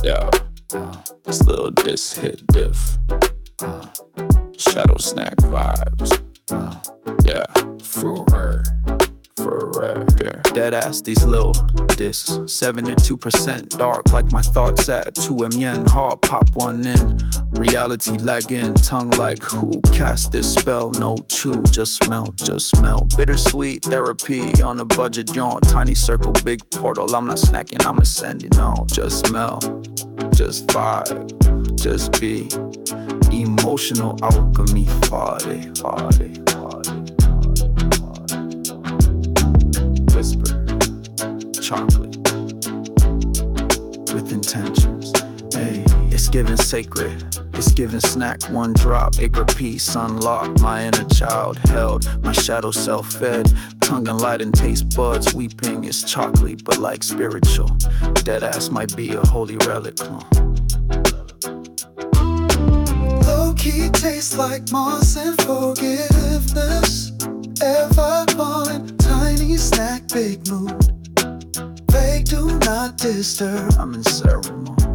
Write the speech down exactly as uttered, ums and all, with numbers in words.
Yeah, this little diss hit diff. Shadow snack vibes. Yeah, for her. For real, yeah. Dead ass these little discs. seventy-two percent dark like my thoughts at two M yen. Hard pop one in. Reality lagging. Tongue like who cast this spell? No chew, just smell, just smell. Bittersweet therapy on a budget yawn. Tiny circle, big portal. I'm not snacking, I'm ascending. No, just smell, just vibe, just be. Emotional alchemy, party, party, party. Whisper, chocolate, with intentions. Hey, it's giving sacred, it's giving snack, one drop, acre piece, unlocked. My inner child held, my shadow self fed. Tongue and light and taste buds weeping. It's chocolate, but like spiritual. Dead ass might be a holy relic. Low key tastes like moss and forgiveness. Ever falling, tiny snack, big mood. Vague, do not disturb. I'm in ceremony.